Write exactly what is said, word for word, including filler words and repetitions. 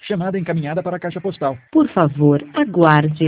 Chamada encaminhada para a caixa postal. Por favor, aguarde.